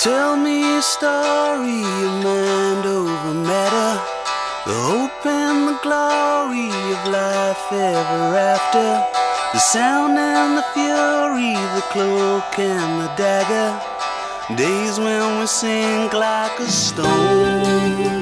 Tell me a story of mind over matter, the hope and the glory of life ever after, the sound and the fury, the cloak and the dagger, days when we sink like a stone.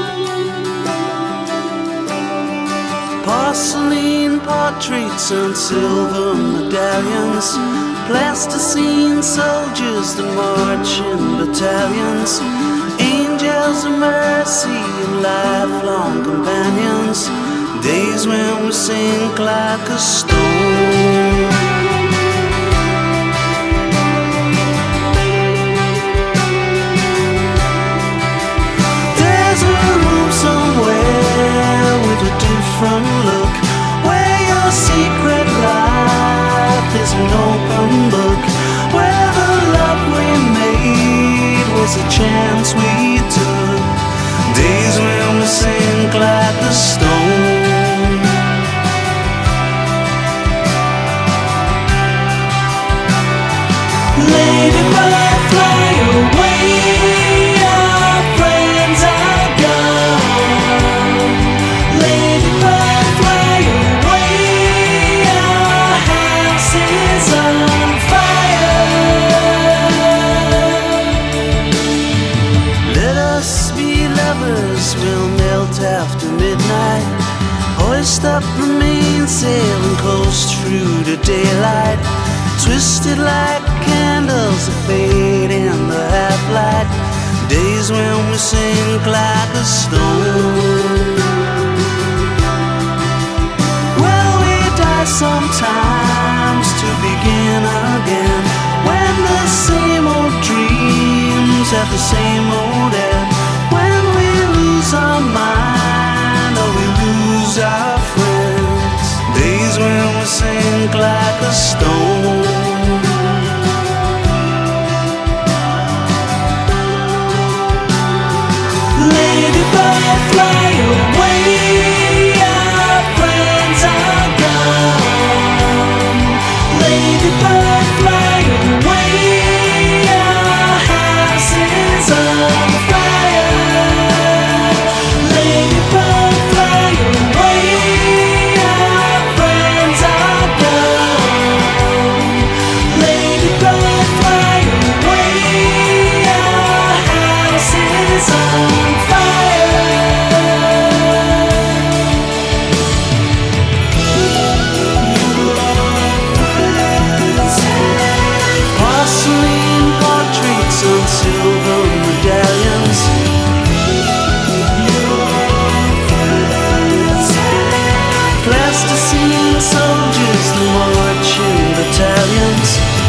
Porcelain portraits and silver medallions, plasticine soldiers that march in battalions, angels of mercy and lifelong companions, days when we sink like a stone. There's a room somewhere with a different look, where your secret life is an open book, where the love we made was a chance we took, days when we sink like a stone. Ladybird, fly away, our friends are gone. Ladybird, fly away, our house is on fire. Let us be lovers, we'll melt after midnight, hoist up the mainsail and coast through the daylight, twisted like candles that fade in the half-light, days when we sink like a stone. Well, we die sometimes to begin again, when the same old dreams have the same old end, when we lose our mind or we lose our friends, days when we sink like a stone. Ladybird, fly away, our friends are gone. Ladybird, fly away, our house is on fire. Ladybird, fly away, our friends are gone. Ladybird, fly away, our house is on fire. Porcelain portraits and silver medallions, plasticine soldiers that march in battalions,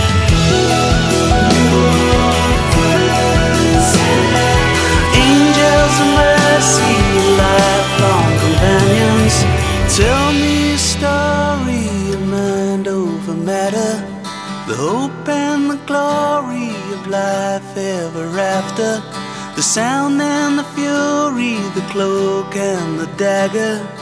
angels of mercy, lifelong companions. Tell me a story of mind over matter, the hope and the glory of life ever after, the sound and the fury, the cloak and the dagger,